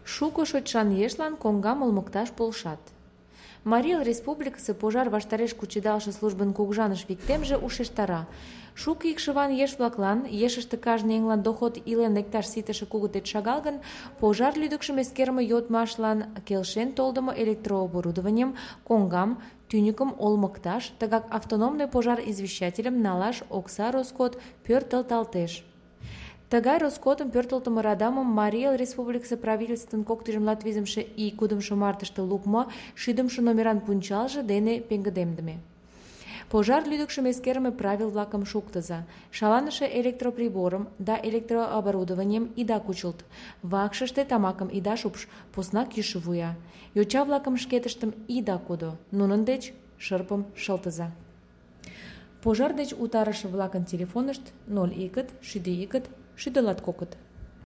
Шуко шочшан ешлан коҥгам олмыкташ полшат. Марий Эл Республикысе пожар ваштареш кучедалше службын кугыжаныш виктемже ушештара: шуко икшыван еш-влаклан, ешыште кажне еҥлан доход илен лекташ ситыше кугытет шагал гын, пожар лӱдыкшым эскерыме йодмашлан келшен толдымо электрооборудованием, коҥгам, тӱньыкым олмыкташ, тыгак автономный пожар извещательым налаш окса роскот пӧртылталтеш. Тыгай роскотым пӧртылтымӧ радамым Марий Эл Республикысе правительствын 2025 ий 2 мартыште лукмо 7 номеран пунчалже дене пеҥгыдемдыме. Пожар лӱдыкшым эскерыме правил-влакым шуктыза. Шаланыше электроприборым да электрооборудованием ида кучылт. Вакшыште тамакым ида шупш, поснак йӱшӧ вуя. Йоча-влакым шкетыштым ида кодо. Нунын деч шырпым шылтыза. Пожар деч утарыше-влакын телефонышт 01 62 62.